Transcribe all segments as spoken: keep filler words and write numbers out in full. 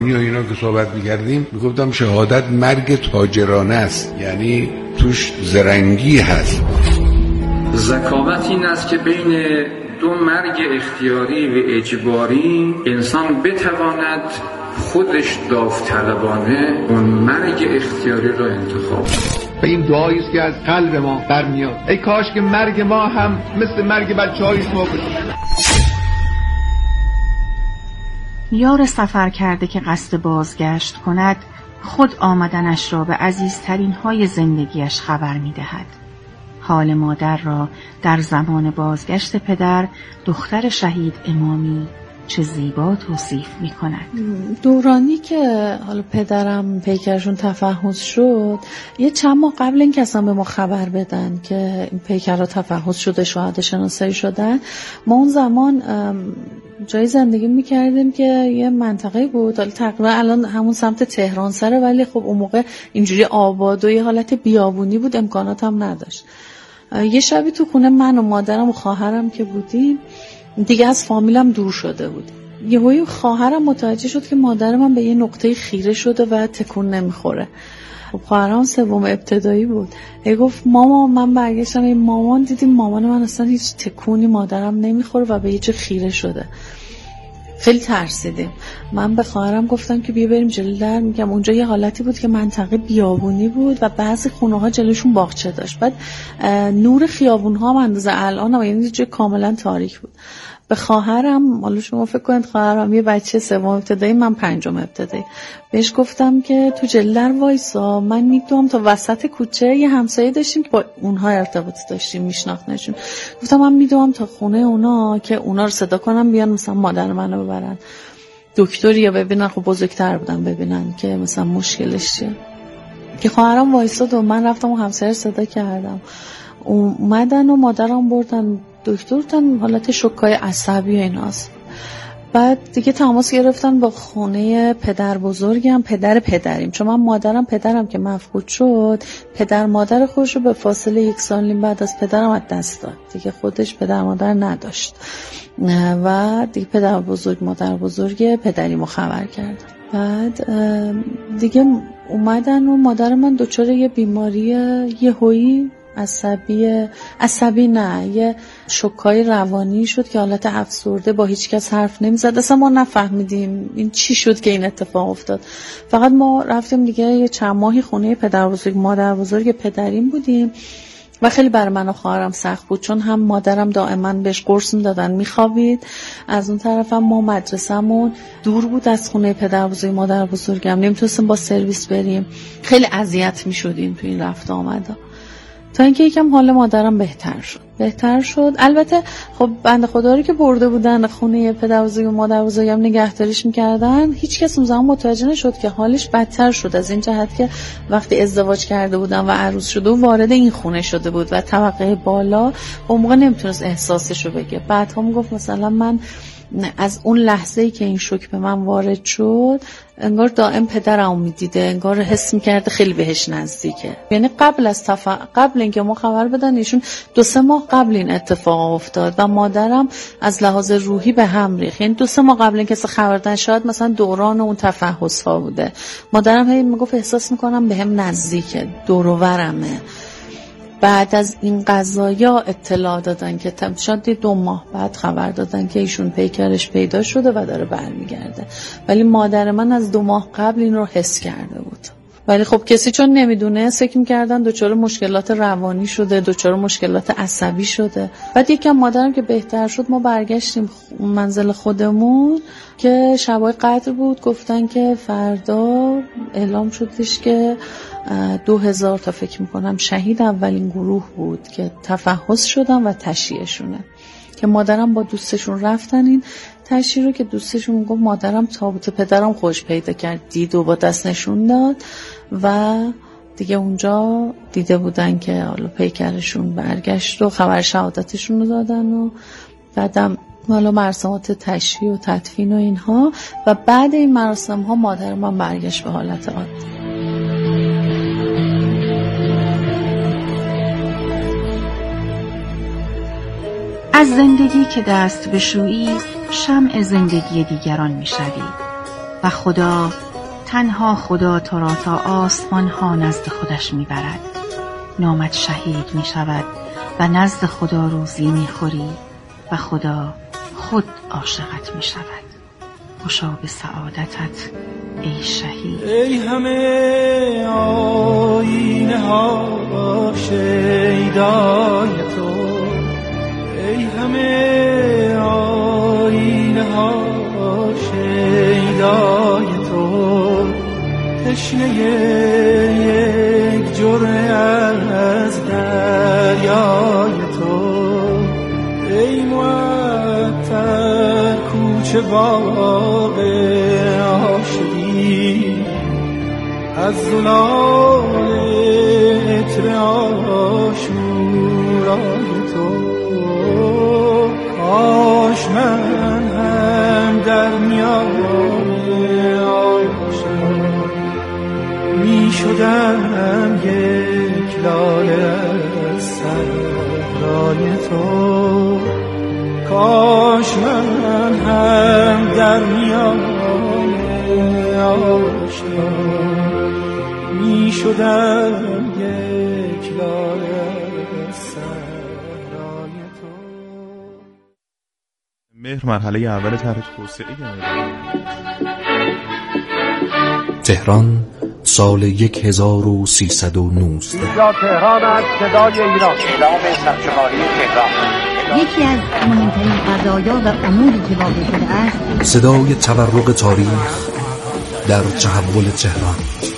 یا اینا که صحبت می‌کردیم میگفتم شهادت مرگ تاجرانه است، یعنی توش زرنگی هست. ذکاوت این است که بین دو مرگ اختیاری و اجباری انسان بتواند خودش داوطلبانه اون مرگ اختیاری را انتخاب کنه. و این دعایی است که از قلب ما برمیاد، ای کاش که مرگ ما هم مثل مرگ بچه‌های شما بشه. یار سفر کرده که قصد بازگشت کند، خود آمدنش را به عزیزترین های زندگیش خبر می دهد. حال مادر را در زمان بازگشت پدر، دختر شهید امامی، چه زیبا توصیف می کند. دورانی که حالا پدرم پیکرشون تفحص شد، یه چند ماه قبل این که اصلا به ما خبر بدن که این پیکرها تفحص شده، شهادت شناسایی شدن، ما اون زمان جای زندگی میکردیم که یه منطقه بود، حالا تقریبا الان همون سمت تهران سره، ولی خب اون موقع اینجوری آباد و یه حالت بیابونی بود، امکانات هم نداشت. یه شبی تو خونه من و مادرم و خواهرم که بودیم، دیگه از فامیلم دور شده بود. یهویی خواهرم متوجه شد که مادر من به یه نقطه خیره شده و تکون نمیخوره. خواهرم سوم ابتدایی بود. ای گفت ماما، من برگشتم، ای مامان، دیدیم مامان من اصلا هیچ تکونی مادرم نمیخوره و به یه جا خیره شده. خیلی ترسیدیم. من به خواهرم گفتم که بیا بریم جلوی در. میگم اونجا یه حالتی بود که منطقه بیابونی بود و بعضی خونه‌ها جلوشون باغچه داشت. بعد نور خیابون‌ها هم اندازه الان هم، یعنی جای کاملا تاریک بود. به خواهرم، حالا شما فکر کنید خواهرم یه بچه سوم ابتدایی، من پنجم ابتدایی، بهش گفتم که تو جلوی در وایسا، من میدوام تا وسط کوچه. یه همسایه داشتیم که با اونها ارتباط داشتیم، میشناختنشون. گفتم من میدوام تا خونه اونا که اونا رو صدا کنم بیان مثلا مادر منو ببرن دکتر یا ببینن، خب بزرگتر بودن، ببینن که مثلا مشکلش چیه. که خواهرم وایساد و من رفتم و همسایه صدا کردم، اومدن و مادرم بردن دکتر. تن حالت شوکای عصبی و ایناست. بعد دیگه تماس گرفتن با خونه پدر بزرگم، پدر پدریم، چون من مادرم پدرم که مفقود شد، پدر مادر خودش رو به فاصله یک سال نیم بعد از پدرم از دست داد. دیگه خودش پدر مادر نداشت و دیگه پدر بزرگ مادر بزرگ پدریمو خبر کردن. بعد دیگه اومدن و مادر من دچار یه بیماری یهویی عصبی عصبی نه یه شوکای روانی شد که حالت افسرده، با هیچ کس حرف نمیزد. اصلا ما نفهمیدیم این چی شد که این اتفاق افتاد. فقط ما رفتیم دیگه یه چند ماهی خونه پدر بزرگ مادر بزرگ پدریم بودیم و خیلی برای من و خواهرم سخت بود، چون هم مادرم دائما بهش قرص میدادن میخوابید، از اون طرف هم ما مدرسمون دور بود از خونه پدر بزرگ مادر بزرگم، نمیتونستیم با سرویس بریم، خیلی اذیت میشدیم تو این رفت آمدا. تا اینکه یکم حال مادرم بهتر شد بهتر شد البته خب بنده خدا رو که برده بودن خونه پدر بزرگ و مادر بزرگم نگهداریش میکردن، هیچ کس اون زمان متوجه نشد که حالش بدتر شد، از این جهت که وقتی ازدواج کرده بودن و عروس شده و وارد این خونه شده بود و طبقه بالا، اون موقع نمیتونست احساسشو بگه. بعدها میگفت مثلا من از اون لحظه‌ای که این شوک به من وارد شد، انگار دائم پدرمو میدیده، انگار حس میکرده خیلی بهش نزدیکه. یعنی قبل از تف... قبل اینکه ما خبر بدن ایشون دو سه ماه قبل این اتفاق افتاد و مادرم از لحاظ روحی به هم ریخت. یعنی دو سه ماه قبل اینکه خبر بدن، شاید مثلا دوران اون تفحص ها بوده، مادرم هی میگفت احساس میکنم بهم نزدیکه، دور و برمه. بعد از این قضایا اطلاع دادن که شاید دو ماه بعد خبر دادن که ایشون پیکرش پیدا شده و داره برمیگرده، ولی مادر من از دو ماه قبل این رو حس کرده بود. ولی خب کسی چون نمیدونه فکر می‌کردن دچار مشکلات روانی شده، دچار مشکلات عصبی شده. بعد یکم مادرم که بهتر شد ما برگشتیم منزل خودمون که شبای قدر بود، گفتن که فردا اعلام شدش که دو هزار تا فکر میکنم شهید اولین گروه بود که تفحص شدن و تشییعشونه، که مادرم با دوستشون رفتن این تشییع رو، که دوستشون میگفت مادرم تابوت پدرم خوش پیدا کرد، دید و با دست نشون داد و دیگه اونجا دیده بودن که حالا پیکرشون برگشت و خبر شهادتشون رو دادن و بعدم حالا مراسمات تشییع و تدفین و اینها، و بعد این مراسم ها مادر من برگشت به حالت عادی. از زندگی که دست بشویی، شمع زندگی دیگران میشوی. و خدا، تنها خدا تو را تا آسمان ها نزد خودش می برد. نامت شهید می شود و نزد خدا روزی می خوری و خدا خود عاشقت می شود. خوشا به سعادتت ای شهید. ای همه آینه ها شیدای تو، ای همه آینه ها شیدای تو، تشنه یک جرعه از دریای تو، ای معطر کوچه باغ عاشقی، از زلال عطر عاشورای تو، کاش من هم در میان عاشقان می شدم یک لاله از صحرای تو، کاش من هم در میان عاشقان می شدم یک لاله از صحرای تو. مهر مرحله اول طرح توسعه تهران سال یک هزار و سیصد و نوزده. اینجا تهران است، صدای ایران. اعلام سرشماری تهران. یکی از مهمترین قضایا و اموری که واقع شده است، صدای تورق تاریخ در تحول تهران.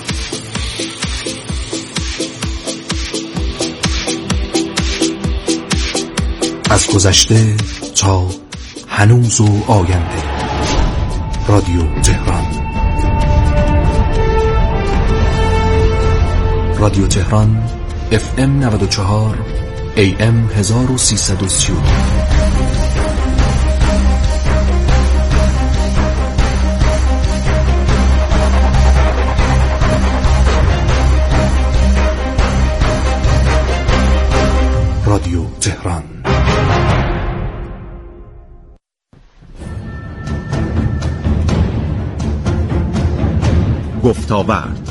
از گذشته تا هنوز و آینده. رادیو تهران. رادیو تهران اف ام نود و چهار ای ام هزار و سیصد و سی و دو. رادیو تهران. گفت‌وگوی،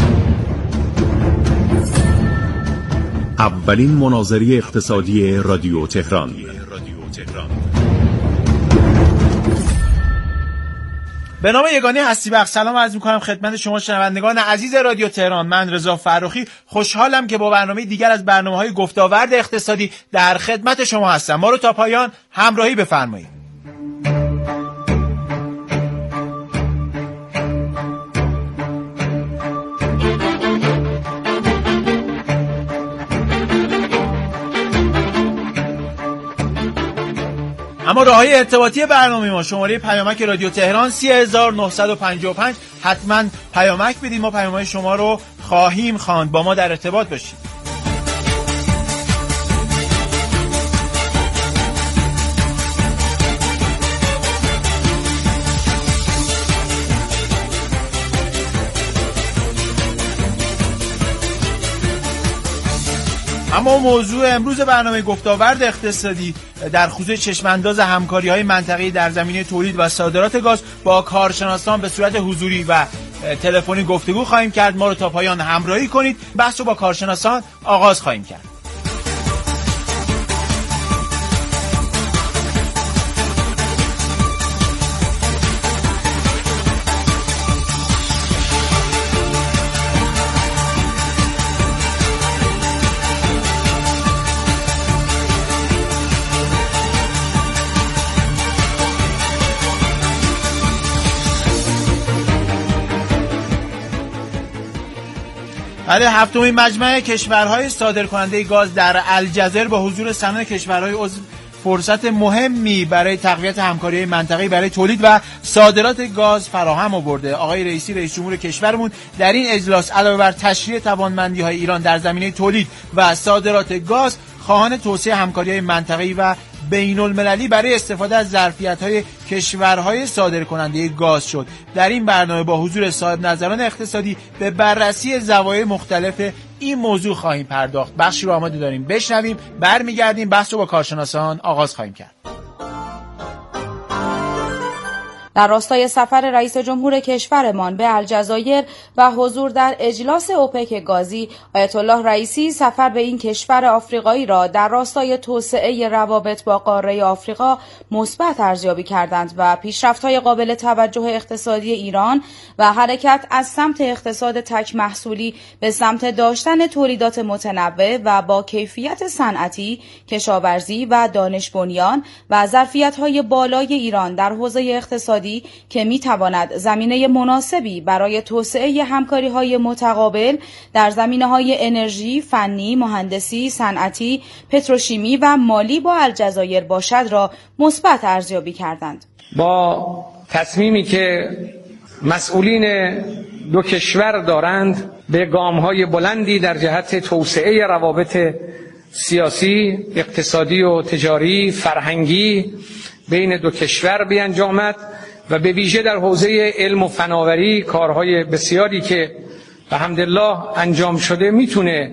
اولین مناظره اقتصادی رادیو تهران. به نام یگانه هستی بخش سلام عرض می‌کنم خدمت شما شنوندگان عزیز رادیو تهران. من رضا فرخی خوشحالم که با برنامه دیگر از برنامه‌های گفت‌وگوی اقتصادی در خدمت شما هستم. ما رو تا پایان همراهی بفرمایید. اما راههای ارتباطی برنامه ما، شماره پیامک رادیو تهران سه هزار و نهصد و پنجاه و پنج. حتما پیامک بدید، ما پیامک شما رو خواهیم خواند. با ما در ارتباط باشید. اما موضوع امروز برنامه گفت‌وگوی اقتصادی در خصوص چشم‌انداز همکاری‌های منطقه‌ای در زمینه تولید و صادرات گاز با کارشناسان به صورت حضوری و تلفنی گفتگو خواهیم کرد. ما رو تا پایان همراهی کنید. بحث رو با کارشناسان آغاز خواهیم کرد. بله، هفتمین مجمع کشورهای صادرکننده گاز در الجزایر با حضور سران کشورهای عضو فرصت مهمی برای تقویت همکاری منطقه‌ای برای تولید و صادرات گاز فراهم آورده. آقای رئیسی رئیس جمهور کشورمون در این اجلاس علاوه بر تشریح توانمندی‌های ایران در زمینه تولید و صادرات گاز، خواهان توسعه همکاری‌های منطقه‌ای و بین‌المللی برای استفاده از ظرفیت‌های کشورهای صادرکننده گاز شد. در این برنامه با حضور صاحب نظران اقتصادی به بررسی زوایای مختلف این موضوع خواهیم پرداخت. بخشی رو آماده داریم بشنویم، برمیگردیم بحث رو با کارشناسان آغاز خواهیم کرد. در راستای سفر رئیس جمهور کشورمان به الجزایر و حضور در اجلاس اوپک گازی، آیت الله رئیسی سفر به این کشور آفریقایی را در راستای توسعه روابط با قاره آفریقا مثبت ارزیابی کردند و پیشرفت‌های قابل توجه اقتصادی ایران و حرکت از سمت اقتصاد تک محصولی به سمت داشتن تولیدات متنوع و با کیفیت صنعتی، کشاورزی و دانش بنیان و ظرفیت‌های بالای ایران در حوزه اقتصادی که می‌تواند زمینه مناسبی برای توسعه همکاری‌های متقابل در زمینه‌های انرژی، فنی، مهندسی، صنعتی، پتروشیمی و مالی با الجزایر باشد را مثبت ارزیابی کردند. با تصمیمی که مسئولین دو کشور دارند به گام‌های بلندی در جهت توسعه روابط سیاسی، اقتصادی و تجاری، فرهنگی بین دو کشور بیانجامد و به ویژه در حوزه علم و فناوری کارهای بسیاری که الحمدلله انجام شده میتونه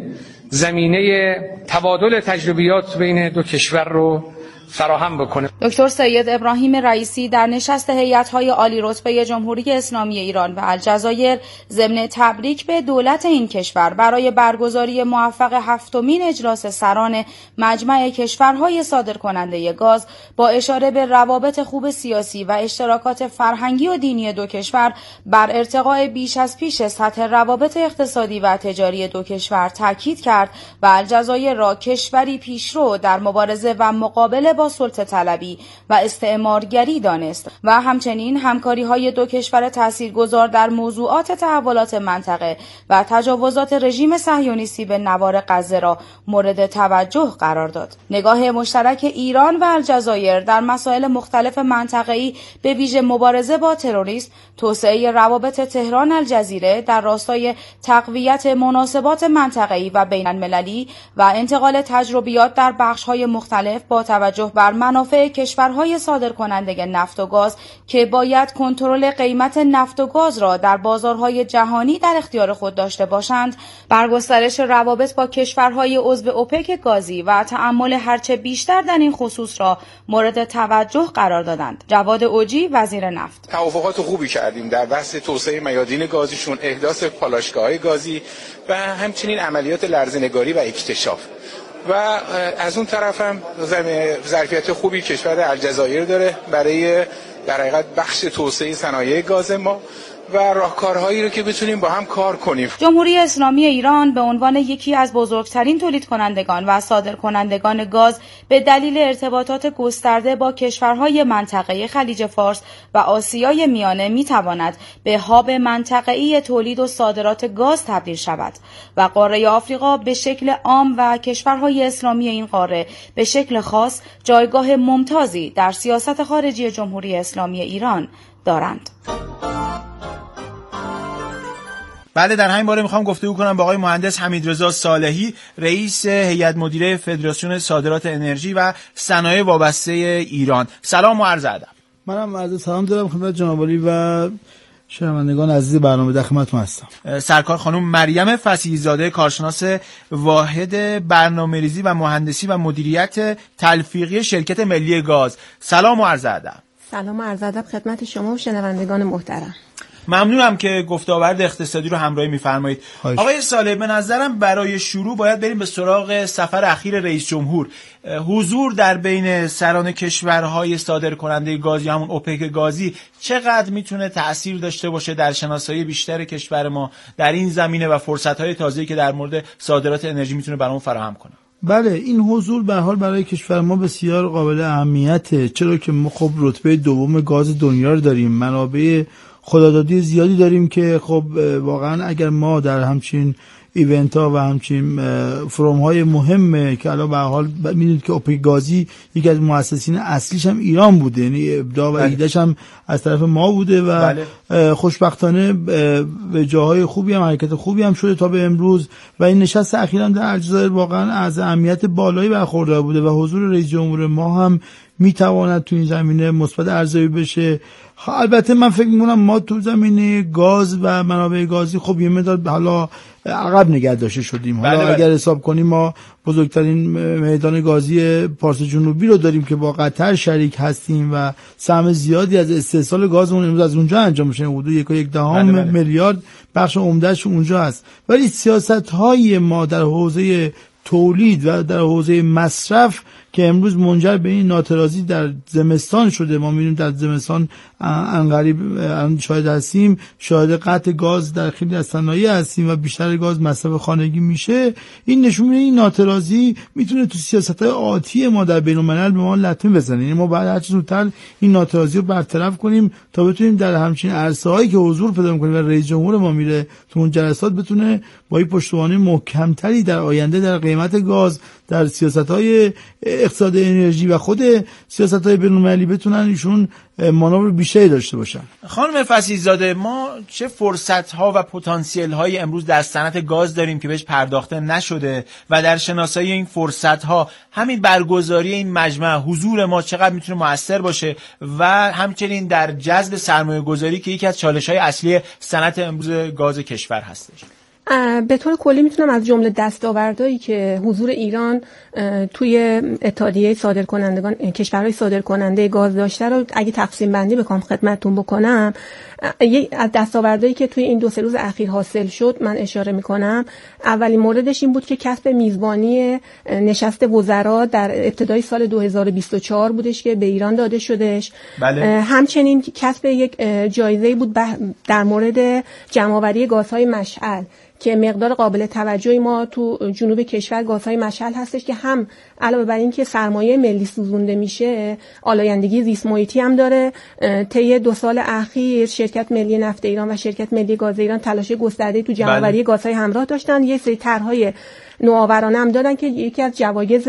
زمینه تبادل تجربیات بین دو کشور رو فراهم بکنه. دکتر سید ابراهیم رئیسی در نشست هیئت‌های عالی رتبه جمهوری اسلامی ایران و الجزایر ضمن تبریک به دولت این کشور برای برگزاری موفق هفتمین اجلاس سران مجمع کشورهای صادرکننده گاز با اشاره به روابط خوب سیاسی و اشتراکات فرهنگی و دینی دو کشور بر ارتقاء بیش از پیش سطح روابط اقتصادی و تجاری دو کشور تاکید کرد و الجزایر را کشوری پیشرو در مبارزه و مقابله با سلطه طلبی و استعمارگری دانست و همچنین همکاری‌های دو کشور تاثیرگذار در موضوعات تحولات منطقه و تجاوزات رژیم صهیونیستی به نوار غزه را مورد توجه قرار داد. نگاه مشترک ایران و الجزایر در مسائل مختلف منطقه‌ای به ویژه مبارزه با تروریسم، توسعه روابط تهران الجزیره در راستای تقویت مناسبات منطقه‌ای و بین‌المللی و انتقال تجربیات در بخش‌های مختلف با توجه بر منافع کشورهای صادرکننده نفت و گاز که باید کنترل قیمت نفت و گاز را در بازارهای جهانی در اختیار خود داشته باشند، بر گسترش روابط با کشورهای عضو اوپک گازی و تأمل هرچه بیشتر در این خصوص را مورد توجه قرار دادند. جواد اوجی، وزیر نفت: توافقات خوبی کردیم در بحث توسعه میادین گازیشون، احداث پالایشگاه‌های گازی و همچنین عملیات لرزه‌نگاری و اکتشاف. و از اون طرف هم ظرفیت خوبی کشور الجزایر داره برای در حقیقت بخش توسعه صنایع گاز ما و راهکارهایی رو که بتونیم با هم کار کنیم. جمهوری اسلامی ایران به عنوان یکی از بزرگترین تولید کنندگان و صادرکنندگان گاز به دلیل ارتباطات گسترده با کشورهای منطقه خلیج فارس و آسیای میانه میتواند به هاب منطقه‌ای تولید و صادرات گاز تبدیل شود و قاره آفریقا به شکل عام و کشورهای اسلامی این قاره به شکل خاص جایگاه ممتازی در سیاست خارجی جمهوری اسلامی ایران دارند. بله، در همین باره میخوام گفتگو کنم با آقای مهندس حمیدرضا صالحی، رئیس هیئت مدیره فدراسیون صادرات انرژی و صنایع وابسته ایران. سلام و عرض ادب. منم عرض سلام دارم خدمت جناب عالی و شنوندگان عزیز برنامه، در خدمتتون هستم. سرکار خانم مریم فصیحی زاده، کارشناس واحد برنامه‌ریزی و مهندسی و مدیریت تلفیقی شرکت ملی گاز. سلام و عرض ادب. سلام و عرض ادب خدمت شما و شنوندگان محترم. ممنونم که گفتاورد اقتصادی رو همراهی می‌فرمایید. آقای صالح، به نظرم برای شروع باید بریم به سراغ سفر اخیر رئیس جمهور. حضور در بین سران کشورهای صادرکننده گاز یا همون اوپک گازی چقدر میتونه تأثیر داشته باشه در شناسایی بیشتر کشور ما در این زمینه و فرصت‌های تازه‌ای که در مورد صادرات انرژی میتونه برامون فراهم کنه؟ بله، این حضور به حال برای کشور ما بسیار قابل اهمیته، چرا که ما خب رتبه دوم گاز دنیا رو داریم، منابع خودآزادی زیادی داریم که خب واقعا اگر ما در همچین ایونت ها و همچین فروم های مهمه که الان به حال میدونید که اوپک گازی یکی از مؤسسین اصلیش هم ایران بوده، یعنی ابداع و ایده‌ش هم از طرف ما بوده و بله. خوشبختانه به جاهای خوبی هم حرکت خوبی هم شده تا به امروز و این نشست اخیرا در الجزایر واقعا از اهمیت بالایی برخوردار بوده و حضور رئیس جمهور ما هم میتواند تو این زمینه مثبت ارزیابی بشه. البته من فکر میکنم ما تو زمینه گاز و منابع گازی خب یه مقدار حالا عقب نگه داشته شدیم. حالا بله بله. اگر حساب کنیم ما بزرگترین میدان گازی پارس جنوبی رو داریم که با قطر شریک هستیم و سهم زیادی از استحصال گازمون امروز از اونجا انجام میشه، حدود یک و یک دهم بله بله. میلیارد بخش عمدهش اونجا هست. ولی سیاست‌های ما در حوزه تولید و در حوزه مصرف که امروز منجر به این ناترازی در زمستان شده، ما می‌بینیم در زمستان انقریب شاهد هستیم، شاهد قطع گاز در خیلی از صنایع هستیم و بیشتر گاز مصرف خانگی میشه. این نشون میده این ناترازی میتونه تو سیاست‌های آتی ما در بین‌الملل به ما لطمه بزنه. یعنی ما باید هر چه زودتر این ناترازی رو برطرف کنیم تا بتونیم در همچین عرصه‌هایی که حضور پیدا می‌کنیم و رئیس جمهور ما میره تو اون جلسات بتونه با این پشتوانه محکم‌تری در آینده در قیمت گاز، در سیاست‌های اقتصاد انرژی و خود سیاست‌های بین‌المللی بتونن ایشون مانور بیشتری داشته باشن. خانم فصیح‌زاده، ما چه فرصت‌ها و پتانسیل‌های امروز در صنعت گاز داریم که بهش پرداخته نشده و در شناسایی این فرصت‌ها همین برگزاری این مجمع، حضور ما چقدر میتونه مؤثر باشه و همچنین در جذب سرمایه‌گذاری که یکی از چالش‌های اصلی صنعت امروز گاز کشور هستش؟ به طور کلی میتونم از جمله دستاوردهایی که حضور ایران توی اتحادیه صادرکنندگان کشورهای صادرکننده گاز داشته رو اگه تقسیم بندی بکنم خدمتتون بکنم، یک از دستاوردهایی که توی این دو سه روز اخیر حاصل شد من اشاره میکنم. اولین موردش این بود که کسب میزبانی نشست وزرا در ابتدای سال دو هزار و بیست و چهار بودش که به ایران داده شدش. بله. همچنین کسب یک جایزه بود در مورد جمع‌آوری گازهای مشعل که مقدار قابل توجهی ما تو جنوب کشور گازهای مشعل هستش که هم علاوه بر این که سرمایه ملی سوزونده میشه، آلایندگی زیست محیطی هم داره. طی دو سال اخیر شرکت ملی نفت ایران و شرکت ملی گاز ایران تلاش گسترده‌ای تو جمع‌آوری بله. گازهای همراه داشتن. یه سری طرح‌های نوآورانه هم دادن که یکی از جوایز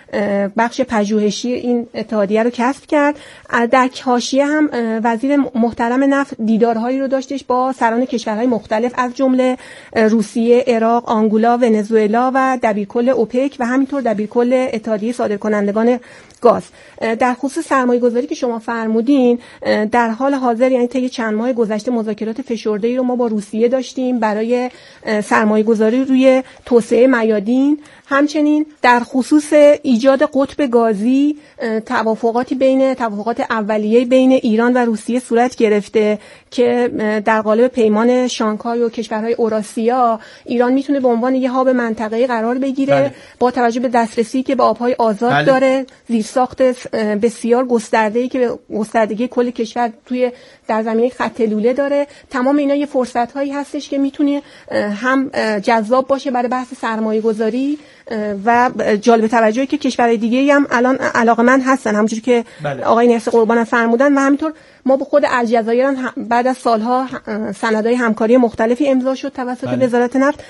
بخش پژوهشی این اتحادیه رو کسب کرد. در حاشیه هم وزیر محترم نفت دیدارهایی رو داشتش با سران کشورهای مختلف از جمله روسیه، عراق، آنگولا، ونزوئلا و دبیرکل اوپک و همینطور دبیرکل اتحادیه صادرکنندگان گاز. در خصوص سرمایه‌گذاری که شما فرمودین، در حال حاضر یعنی طی چند ماه گذشته مذاکرات فشرده‌ای رو ما با روسیه داشتیم برای سرمایه‌گذاری روی توسعه میادین. همچنین در خصوص ایجاد قطب گازی توافقاتی بین توافقات اولیه بین ایران و روسیه صورت گرفته که در قالب پیمان شانگهای و کشورهای اوراسیا ایران میتونه به عنوان یه هاب منطقه‌ای قرار بگیره. بله. با توجه به دسترسی که به آبهای آزاد بله. داره، زیرساخت بسیار گسترده‌ای که به گستردگی کل کشور توی در زمینه خط لوله داره. تمام اینا یه فرصت‌هایی هستش که میتونه هم جذاب باشه برای بحث سرمایه‌گذاری و جالب توجهی که کشورهای دیگه‌ای هم الان علاقه‌مند هستن، همونجوری که بله. آقای نرس قربان فرمودن. و همینطور ما با خود الجزایر بعد از سالها سندهای همکاری مختلفی امضا شد توسط بله. وزارت نفت،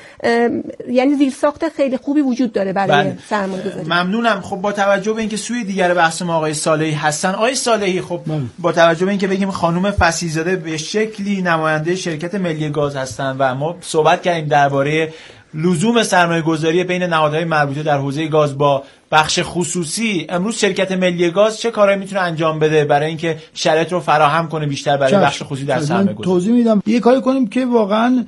یعنی زیرساخت خیلی خوبی وجود داره برای بله. سرمایه‌گذاری. ممنونم. خب با توجه به اینکه سوی دیگر بحث ما آقای صالحی هستن، آقای صالحی خب بله. با توجه به اینکه بگیم خانم فصیح‌زاده به شکلی نماینده شرکت ملی گاز هستن و ما صحبت کردیم درباره لزوم سرمایه‌گذاری بین نهادهای مربوطه در حوزه گاز با بخش خصوصی، امروز شرکت ملی گاز چه کارایی میتونه انجام بده برای اینکه شرایط رو فراهم کنه بیشتر برای بخش خصوصی در سرمایه‌گذاری؟ توضیح میدم. یه کاری کنیم که واقعا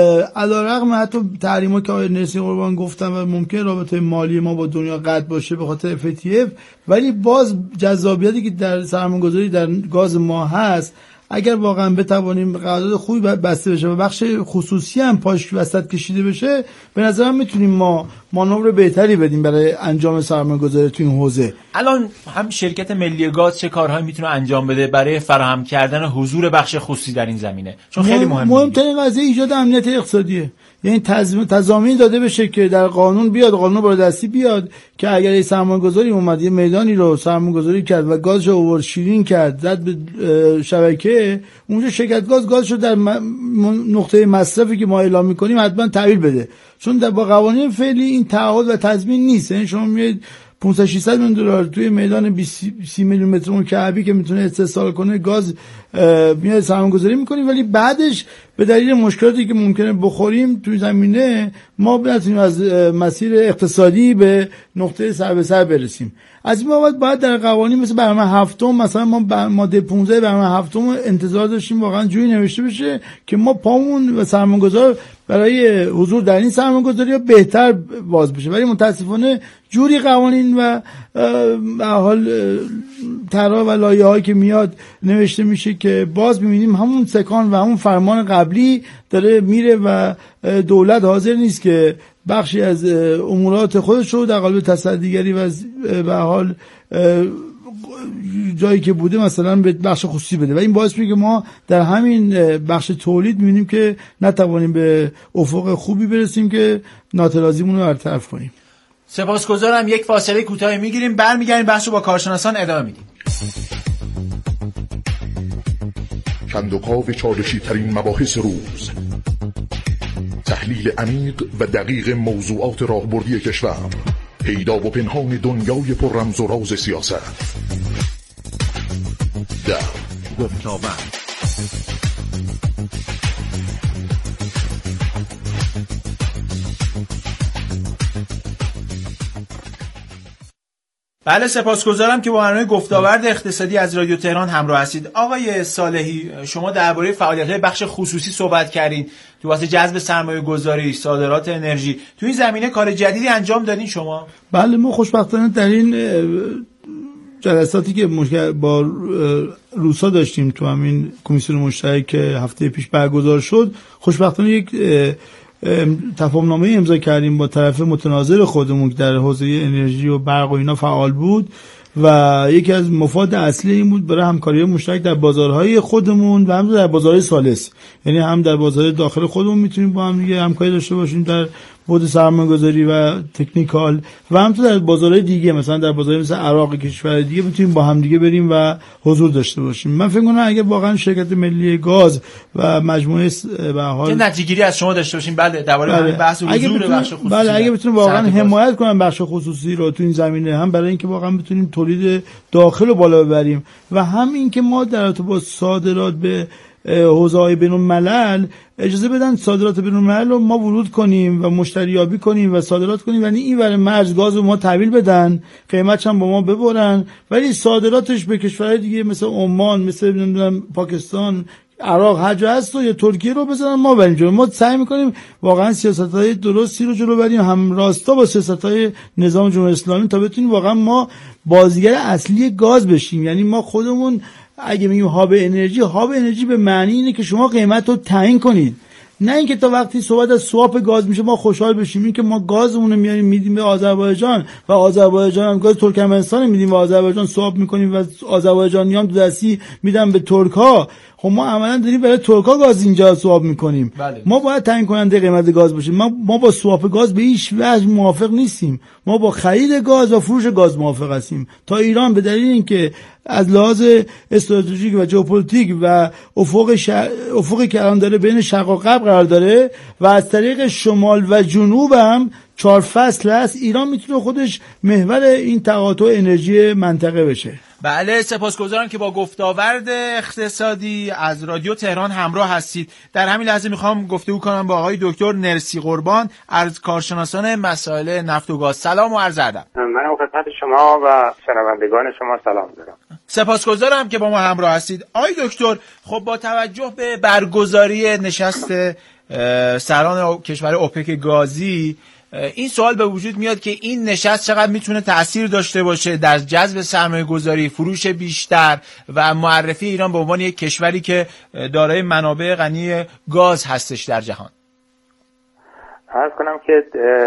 علیرغم حتی تحریما که آقای نرسی قربان گفتن و ممکن رابطه مالی ما با دنیا قطع باشه به خاطر اف ای تی اف، ولی باز جذابیتی که در سرمایه‌گذاری در گاز ما هست اگر واقعا بتوانیم قرارداد خوبی بسته بشه و بخش خصوصی هم پاش وسط کشیده بشه، به نظرم میتونیم ما مانور بهتری بدیم برای انجام سرمایه‌گذاری تو این حوزه. الان هم شرکت ملی گاز چه کارهایی میتونه انجام بده برای فراهم کردن حضور بخش خصوصی در این زمینه؟ چون خیلی مهمه. مهمترین قضیه ایجاد امنیت اقتصادیه. یعنی تضمین داده بشه که در قانون بیاد، قانون بالادستی بیاد که اگر این سرمایه‌گذاری اومد یه میدانی رو سرمایه‌گذاری کرد و گازش رو آورد شیرین کرد زد به شبکه، اونجا شرکت گاز گازش رو در نقطه مصرفی که ما اعلام می‌کنیم حتما تحویل بده، چون در با قوانین فعلی این تعهد و تضمین نیست. یعنی شما میاد پانصد ششصد میلیون دلار توی میدان بیست میلیون متر مکعبی که میتونه استحصال کنه گاز میاد سرمایه‌گذاری میکنیم، ولی بعدش به دلیل مشکلاتی که ممکنه بخوریم توی زمینه ما بتونیم از مسیر اقتصادی به نقطه سر به سر برسیم. از این بابت باید در قوانین مثل برنامه هفتم، مثلا ما ماده پانزده برنامه هفتم انتظار داشتیم واقعا جوری نوشته بشه که ما پامون و سرمایه‌گذار برای حضور در این سرمایه‌گذاری بهتر باز بشه. ولی متاسفانه جوری قوانین و به حال طرح و لایه‌هایی که میاد نوشته میشه که باز می‌بینیم همون سکان و همون فرمان قبلی داره میره و دولت حاضر نیست که بخشی از امورات خودش رو در قالب تصدیگری و به حال جایی که بوده مثلا به بخش خصوصی بده و این باعث میشه که ما در همین بخش تولید می‌بینیم که نتوانیم به افق خوبی برسیم که ناترازیمون رو برطرف کنیم. سپاسگزارم. یک فاصله کوتاهی میگیریم، برمیگردیم بحث رو با کارشناسان ادامه میدیم. کندوکاو چالشی ترین مباحث روز، تحلیل عمیق و دقیق موضوعات راهبردی کشور، پیدا و پنهان دنیای پر رمز و راز سیاست. در گفت‌وگو. بله، سپاسگزارم که با برنامه گفت‌وگو اقتصادی از رادیو تهران همراه هستید. آقای صالحی، شما درباره فعالیت‌های بخش خصوصی صحبت کردین تو واسه جذب سرمایه‌گذاری، صادرات انرژی. تو این زمینه کار جدیدی انجام دادین شما؟ بله، ما خوشبختانه در این جلساتی که با روسا داشتیم تو همین کمیسیون مشترک که هفته پیش برگزار شد، خوشبختانه یک تفاهم‌نامه امضا کردیم با طرف متناظر خودمون که در حوزه انرژی و برق و اینا فعال بود و یکی از مفاد اصلی این بود برای همکاری مشترک در بازارهای خودمون و هم در بازارهای ثالث، یعنی هم در بازار داخل خودمون میتونیم با هم دیگه همکاری داشته باشیم در بود سرمایه‌گذاری و تکنیکال و هم تو در بازارهای دیگه، مثلا در بازارهای مثل عراق، کشور دیگه میتونیم با هم دیگه بریم و حضور داشته باشیم. من فکر کنم اگه واقعا شرکت ملی گاز و مجموعه به حال که نتیجه‌گیری از شما داشته باشیم، بله درباره بله. بحث حضور بخش خصوصی، بله اگه بتونیم واقعا حمایت کنیم بخش خصوصی رو تو این زمینه، هم برای اینکه واقعا بتونیم تولید داخل رو بالا ببریم و هم اینکه ما در ارتباط با صادرات به حوزه‌های بین‌الملل اجازه بدن صادرات بین‌الملل رو ما ورود کنیم و مشتریابی کنیم و صادرات کنیم، یعنی این ور مرز گاز رو ما تحویل بدن، قیمتش هم با ما ببرن، ولی صادراتش به کشورهای دیگه مثل عمان، مثل نمیدونم پاکستان، عراق، هر جا هست و یا ترکیه رو بزنن ما بریم جلو. ما سعی می‌کنیم واقعا سیاست‌های درستی رو جلو بریم، هم راستا با سیاست‌های نظام جمهوری اسلامی، تا بتونیم واقعا ما بازیگر اصلی گاز بشیم. یعنی ما خودمون اگه میگیم هاب انرژی، هاب انرژی به معنی اینه که شما قیمت رو تعیین کنید، نه اینکه تا وقتی صحبت از سواپ گاز میشه ما خوشحال بشیم. این که ما گازمون رو میاریم میدیم به آذربایجان و آذربایجان هم گاز ترکمنستان میدیم و آذربایجان سواپ میکنیم و آذربایجانیان دو دستی میدن به ترک‌ها. خب ما عملاً داریم برای ترک‌ها گاز اینجا سواپ میکنیم. بله. ما باید تعیین کننده قیمت گاز باشیم. ما ما با سواپ گاز به هیچ وجه موافق نیستیم. ما با خرید گاز و فروش گاز موافق هستیم. تا ایران به دلیل اینکه از لحاظ استراتژیک و ژئوپلیتیک و افق شر... افقی که الان داره بین شرق و غرب قرار داره و از طریق شمال و جنوب هم چهار فصل است، ایران میتونه خودش محور این تقاطع انرژی منطقه بشه. بله، سپاسگزارم که با گفت‌وگو اقتصادی از رادیو تهران همراه هستید. در همین لحظه میخوام گفتگو کنم با آقای دکتر نرسی قربان از کارشناسان مسائل نفت و گاز. سلام و عرض ادب. من خدمت شما و شنوندگان شما سلام دارم. سپاسگزارم که با ما همراه هستید. آقای دکتر، خب با توجه به برگزاری نشست سران کشور اوپک گازی، این سوال به وجود میاد که این نشست چقدر میتونه تأثیر داشته باشه در جذب سرمایه گذاری، فروش بیشتر و معرفی ایران به عنوان یک کشوری که دارای منابع غنی گاز هستش در جهان. عرض کنم که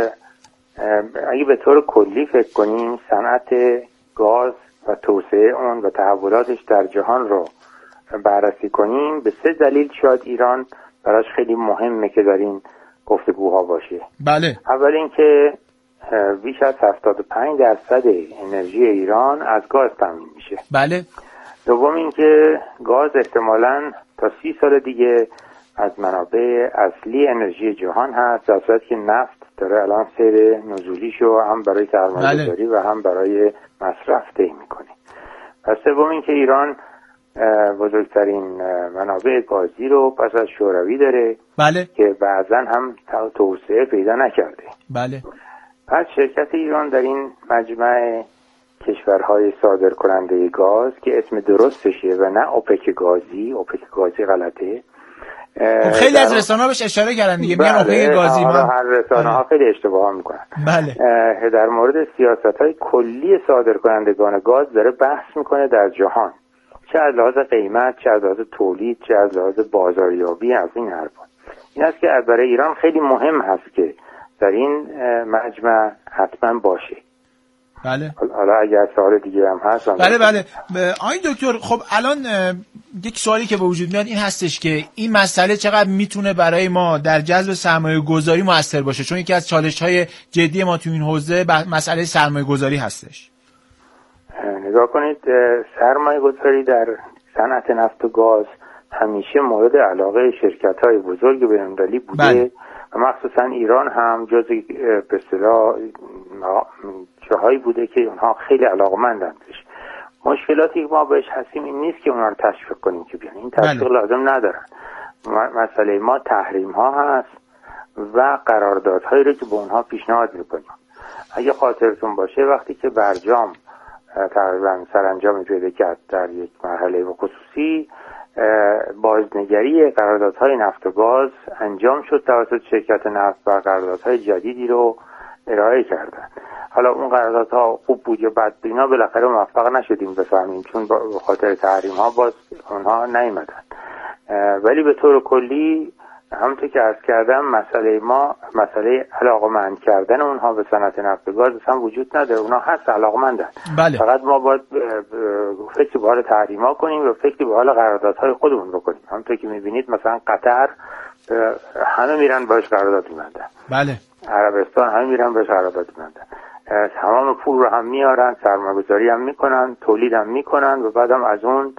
اگه به طور کلی فکر کنیم صنعت گاز و توسعه اون و تحولاتش در جهان رو بررسی کنیم، به سه دلیل شاید ایران براش خیلی مهمه که در این گفتگوها باشه. بله. اول اینکه بیش از هفتاد و پنج درصد انرژی ایران از گاز تامین میشه. بله. دوم اینکه گاز احتمالاً تا سی سال دیگه از منابع اصلی انرژی جهان هست، در صورتی که نفت داره الان سیر نزولیشو هم برای سرمایه‌گذاری بله. و هم برای مصرف طی میکنه. و سوم اینکه ایران بزرگترین منابع گازی رو پس از شوروی داره بله. که بعضا هم توسعه پیدا نکرده. بله. پس شرکت ایران در این مجمع کشورهای صادر کننده گاز که اسم درستشه و نه اوپک گازی، اوپک گازی غلطه، خیلی از رسانه‌ها بهش اشاره کردن دیگه، میگن اوپک گازی. من هر رسانه‌ها خیلی اشتباه میکنن. بله. در مورد سیاست‌های کلی صادرکنندگان گاز داره بحث میکنه در جهان، چه از لحاظ قیمت، چه از لحاظ تولید، چه از لحاظ بازاریابی، از این حرفا. این است که برای ایران خیلی مهم هست که در این مجمع حتما باشه. بله. حالا اگر سوال دیگه هم هست. بله بله. آقای دکتر، خب الان یک سوالی که به وجود میاد این هستش که این مسئله چقدر میتونه برای ما در جذب سرمایه گذاری موثر باشه، چون یکی از چالش‌های جدی ما تو این حوزه مسئله سرمایه گذاری هستش. نگاه کنید، سرمایه گذاری در صنعت نفت و گاز همیشه مورد علاقه شرکت‌های بزرگ بین‌المللی بوده. بله. و مخصوصا ایران هم جز به اصطلاح جاهایی بوده که اونها خیلی علاقمندند بهش. مشکلاتی که ما بهش هستیم این نیست که اونها رو تشویق کنیم که بیان، این تشویق لازم ندارن. مسئله ما تحریم ها هست و قراردادهایی رو که به اونها پیشنهاد میکنیم. اگه خاطرتون باشه وقتی که برجام تقریبا سرانجام پیدا کرد در یک مرحله خصوصی، بازنگری قراردادهای نفت و گاز انجام شد توسط شرکت نفت و قراردادهای جدیدی رو ارائه کردن. حالا اون قراردادها خوب بود یا بد، اینا بالاخره موفق نشدیم بفهمیم چون به خاطر تحریم ها باز اونها نیامدن. ولی به طور کلی همونطور که عرض کردم مسئله ما مسئله علاقمند کردن اونها به صنعت نفت و گاز اصلا وجود نداره. اونها هست علاقمندن. بله. فقط ما باید فکر به حال تحریما کنیم و فکر به حال قراردادهای خودمون بکنیم. همونطور که میبینید مثلا قطر همه میرن باش قرارداد می‌بندن. بله. عربستان همه میرن باش قرارداد می‌بندن. تمام پول رو هم میارن، سرمایه‌گذاری هم میکنن، تولید هم میکنن و بعدم از اون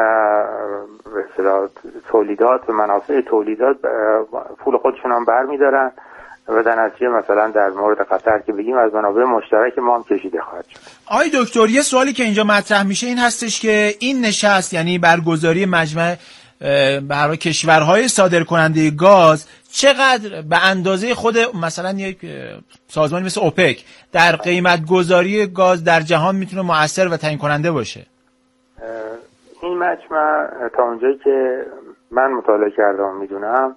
به اصطلاح تولیدات و منافع تولیدات پول خودشون هم برمیدارن و در نتیجه مثلا در مورد قطر که بگیم از منابع مشترک ما هم کشیده خواهد شد. آقای دکتر، یه سوالی که اینجا مطرح میشه این هستش که این نشست یعنی برگزاری مجمع برای کشورهای صادرکننده گاز چقدر به اندازه خود مثلا یک سازمانی مثل اوپک در قیمت گذاری گاز در جهان میتونه مؤثر و تعیین کننده باشه؟ این مجمع تا اونجایی که من مطالعه کردم و میدونم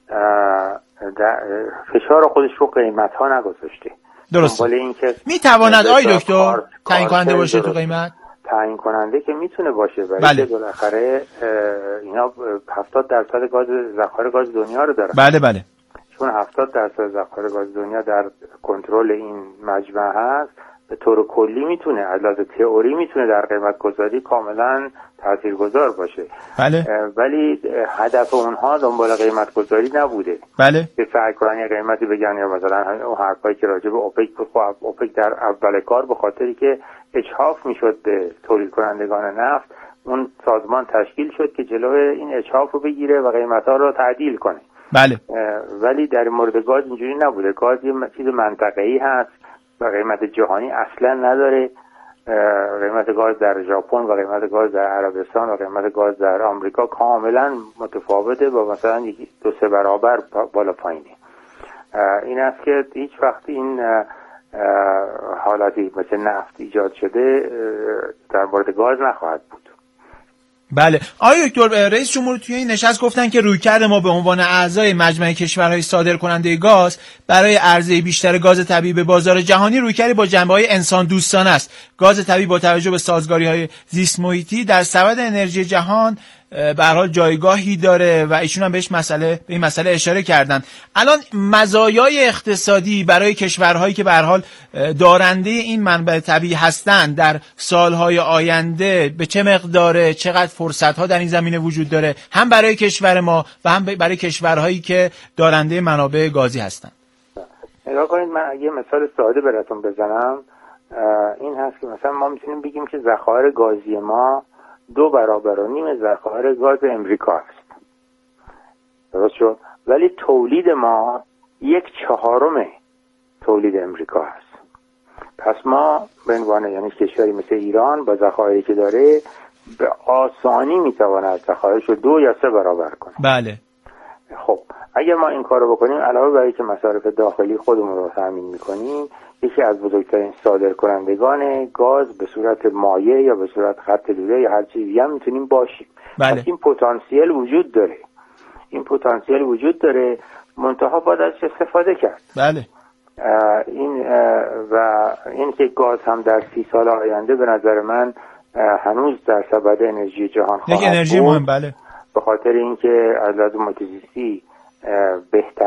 فشار خودش رو قیمت ها نگذاشته. درسته. میتواند آقای دکتر تعیین کننده باشه تو قیمت؟ تعیین کننده که میتونه باشه ولی بله. بالاخره اینا هفتاد درصد گاز ذخایر گاز دنیا رو دارن. بله بله. چون هفتاد درصد ذخایر گاز دنیا در کنترل این مجمع هست، به طور کلی میتونه از لحاظ تئوری میتونه در قیمت گذاری کاملا تاثیرگذار باشه. بله. ولی هدف اونها دنبال قیمت گذاری نبوده. بله. که سعی کنن یه قیمتی بگن یا مثلا اون حرفایی که راجع به اوپک بود. خب اوپک در اول کار به خاطری که اجحاف میشد به تولید کنندگان نفت، اون سازمان تشکیل شد که جلوی این اجحاف رو بگیره و قیمت‌ها رو تعدیل کنه. بله. ولی در مورد گاز اینجوری نبوده. گاز یه چیز منطقه‌ای هست و قیمت جهانی اصلا نداره. قیمت گاز در ژاپن و قیمت گاز در عربستان و قیمت گاز در آمریکا کاملا متفاوته و مثلا دو سه برابر بالا پایینه. این است که هیچ وقت این حالتی مثل نفت ایجاد شده در مورد گاز نخواهد بود. بله. آقای دکتر، رئیس جمهور توی این نشست گفتن که رویکرد ما به عنوان اعضای مجمع کشورهای صادرکننده گاز برای عرضه بیشتر گاز طبیعی به بازار جهانی رویکردی با جنبه‌های انسان دوستانه است. گاز طبیعی با توجه به سازگاری‌های زیست محیطی در سبد انرژی جهان به هر حال جایگاهی داره و ایشون هم بهش مسئله به این مسئله اشاره کردن. الان مزایای اقتصادی برای کشورهایی که به هر حال دارنده این منبع طبیعی هستند در سالهای آینده به چه مقداره، چقدر فرصت‌ها در این زمینه وجود داره، هم برای کشور ما و هم برای کشورهایی که دارنده منابع گازی هستند؟ نگاه کنید، من اگه مثال ساده براتون بزنم این هست که مثلا ما میتونیم بگیم که ذخایر گازی ما دو برابر و نیم ذخایر گاز امریکا است. درست شد؟ ولی تولید ما یک چهارم تولید امریکا است. پس ما به عنوان یعنی کشوری مثل ایران با ذخایری که داره به آسانی میتواند ذخایرش رو دو یا سه برابر کنه. بله. خب اگر ما این کارو بکنیم علاوه بر اینکه مصارف داخلی خودمون رو تامین میکنیم، یکی از بزرگترین صادرکنندگان گاز به صورت مایع یا به صورت خط لوله یا هر چیزی هم میتونیم باشیم. بله. این پتانسیل وجود داره. این پتانسیل وجود داره، منتها باید ازش استفاده کرد. بله. این و این که گاز هم در سی سال آینده به نظر من هنوز در سبد انرژی جهان خواهد یک انرژی مهم. بله. به خاطر اینکه از لحاظ محیط زیستی بهتر